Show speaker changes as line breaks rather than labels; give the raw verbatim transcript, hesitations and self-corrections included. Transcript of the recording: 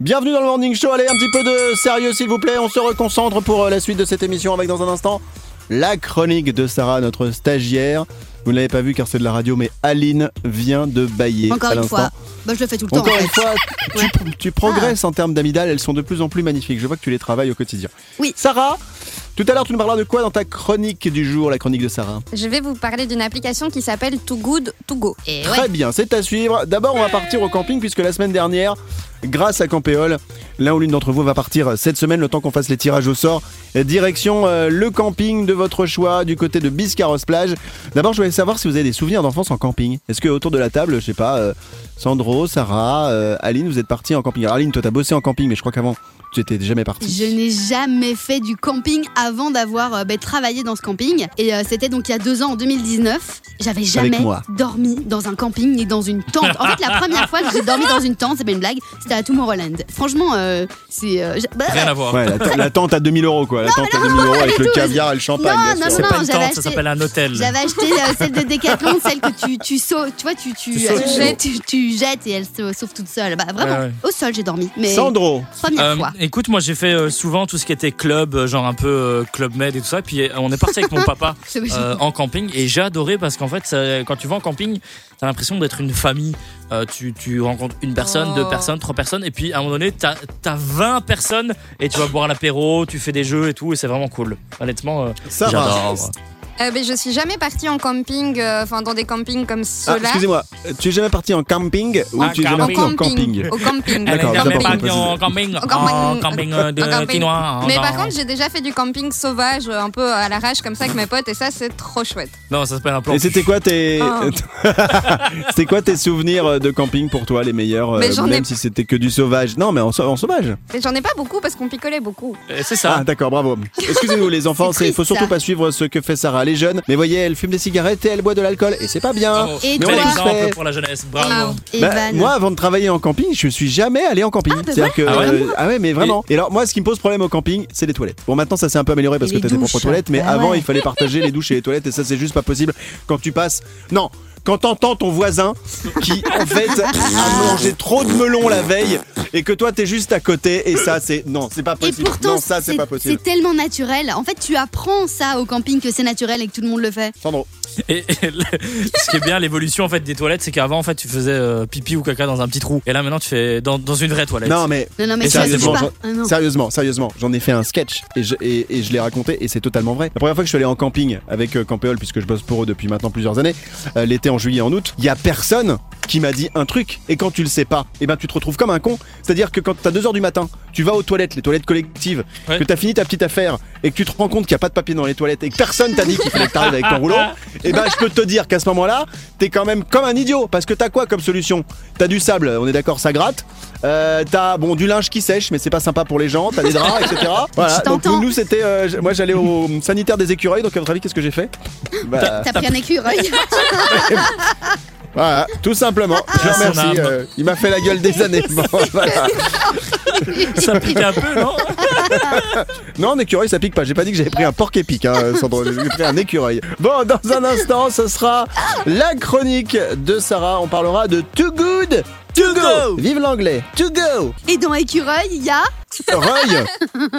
Bienvenue dans le Morning Show, allez un petit peu de sérieux s'il vous plaît, on se reconcentre pour la suite de cette émission avec dans un instant la chronique de Sarah, notre stagiaire. Vous ne l'avez pas vu car c'est de la radio, mais Aline vient de bailler.
Encore
à
une
l'instant.
fois, bah, je le fais tout le
Encore
temps.
une fois, tu,
Ouais.
tu progresses ah. en termes d'amygdales, elles sont de plus en plus magnifiques. Je vois que tu les travailles au quotidien.
Oui.
Sarah, tout à l'heure tu nous parleras de quoi dans ta chronique du jour, la chronique de Sarah?
Je vais vous parler d'une application qui s'appelle Too Good To Go.
Et
Très
ouais.
bien, c'est à suivre. D'abord, on va partir au camping puisque la semaine dernière, grâce à Campéole, l'un ou l'une d'entre vous va partir cette semaine, le temps qu'on fasse les tirages au sort. Direction euh, le camping de votre choix, du côté de Biscarrosse-Plage. D'abord, je voulais savoir si vous avez des souvenirs d'enfance en camping. Est-ce que autour de la table, je sais pas, euh, Sandro, Sarah, euh, Aline, vous êtes partis en camping? Alors Aline, toi t'as bossé en camping, mais je crois qu'avant, tu étais jamais partie.
Je n'ai jamais fait du camping avant d'avoir euh, bah, travaillé dans ce camping. Et euh, c'était donc il y a deux ans, en deux mille dix-neuf. J'avais jamais
moi.
dormi dans un camping ni dans une tente. En fait, la première fois que j'ai dormi dans une tente, c'est pas une blague, c'était à Tomorrowland. Franchement, euh, c'est... Euh, bah,
Rien à voir.
Ouais, la, t- la tente à deux mille euros quoi. La
Non,
tente
mais
à
non,
deux mille euros avec
du
le
tout.
caviar et le champagne.
Non,
bien
non,
sûr.
C'est
non,
pas une
j'avais
tente,
acheté-
ça s'appelle un hôtel.
J'avais acheté euh, celle de Decathlon, celle que tu, tu sautes, tu vois, tu, tu,
Tu
euh,
sautes.
tu jettes, tu, tu jettes et elle se sauve toute seule. Bah vraiment,
Ouais, ouais.
au sol j'ai dormi. Mais
Sandro,
première
Euh,
fois.
écoute, moi j'ai fait euh, souvent tout ce qui était club, euh, genre un peu euh, club med et tout ça. Et puis euh, on est parti avec mon papa
C'est
euh, en camping et j'ai adoré parce qu'en fait, ça- quand tu vas en camping, t'as l'impression d'être une famille. Euh, tu, tu rencontres une personne,
Oh.
deux personnes, trois personnes, et puis à un moment donné, t'as, t'as vingt personnes et tu vas boire l'apéro, tu fais des jeux et tout, et c'est vraiment cool. Honnêtement, euh,
Sarah.
j'adore.
Euh, ben, je suis jamais partie en camping, euh, enfin dans des campings comme
Ah,
ceux-là.
excusez-moi, tu es jamais parti en camping ou
Ah,
tu es jamais
camping.
parti en camping?
Au camping.
D'accord,
Elle est
c'est
jamais
important de
partie en
préciser.
camping,
Au
en
camping.
camping euh, de
En camping.
Quinoa.
Mais
Non.
par contre, j'ai déjà fait du camping sauvage, euh, un peu à l'arrache comme ça avec mes potes, et ça c'est trop chouette.
Non, ça s'appelle un plan.
Et c'était quoi tes
Ah.
c'était quoi tes souvenirs de camping pour toi les meilleurs,
Mais
euh,
j'en ai-
même si c'était que du sauvage? Non, mais en, sau- en sauvage.
Mais j'en ai pas beaucoup parce qu'on picolait beaucoup.
Et C'est ça.
Ah d'accord, bravo. Excusez-nous les enfants,
C'est
il faut
triste,
surtout
ça.
pas suivre ce que fait Sarah. Elle est jeune, mais voyez, elle fume des cigarettes et elle boit de l'alcool et c'est pas bien.
Bravo.
Et
Bel
toi
exemple
fait.
pour la jeunesse. Bravo.
Et
Bah,
Van.
moi, avant de travailler en camping, je suis jamais allé en camping.
Ah, bah
C'est-à-dire que,
Ah ouais
euh, ah ouais, mais vraiment. Et alors, moi, ce qui me pose problème au camping, c'est les toilettes. Bon, maintenant, ça s'est un peu amélioré parce
Et
que
les
t'as tes propres
douches.
toilettes, mais
Bah
avant,
ouais.
il fallait partager les douches et les toilettes, et ça, c'est juste pas possible quand tu passes. Non. Quand t'entends ton voisin qui, en fait, a mangé trop de melons la veille et que toi, t'es juste à côté, et ça, c'est. Non, c'est pas
Et
possible.
pourtant,
non, ça, c'est pas possible.
c'est tellement naturel. En fait, tu apprends ça au camping que c'est naturel et que tout le monde le fait.
Sandro.
Et, et le- ce qui est bien, l'évolution en fait des toilettes, c'est qu'avant en fait tu faisais euh, pipi ou caca dans un petit trou, et là maintenant tu fais dans, dans une vraie toilette.
Non, mais.
Non, non, mais
Et
tu assumes
sérieusement,
pas.
j'en-
Ah, non.
Sérieusement, sérieusement, j'en ai fait un sketch et je, et, et je l'ai raconté et c'est totalement vrai. La première fois que je suis allé en camping avec euh, Campéole, puisque je bosse pour eux depuis maintenant plusieurs années, euh, l'été en juillet, en août, il y a personne qui m'a dit un truc. Et quand tu le sais pas, et ben tu te retrouves comme un con. C'est-à-dire que quand t'as deux heures du matin, tu vas aux toilettes, les toilettes collectives,
Ouais.
que t'as fini ta petite affaire et que tu te rends compte qu'il y a pas de papier dans les toilettes et que personne t'a dit qu'il fallait que t'arrives avec ton rouleau, et ben je peux te dire qu'à ce moment-là, t'es quand même comme un idiot parce que t'as quoi comme solution? T'as du sable, on est d'accord, ça gratte. Euh, t'as bon du linge qui sèche, mais c'est pas sympa pour les gens. T'as des draps, et cetera. Voilà.
Je
Donc
t'entends.
nous, nous, c'était, euh, j- moi j'allais au sanitaire des écureuils. Donc à votre avis, qu'est-ce que j'ai fait? Bah,
T'as pris un écureuil.
voilà, tout simplement. Je le
Ah, son
remercie.
âme.
euh, il m'a fait la gueule des années. Bon, voilà.
Ça pique un peu, non?
Non, un écureuil, ça pique pas. J'ai pas dit que j'avais pris un porc épic, hein, Sandro. J'ai pris un écureuil. Bon, dans un instant, ce sera la chronique de Sarah. On parlera de Too Good To Go. Vive l'anglais. To Go.
Et dans écureuil, il y a...
Roy.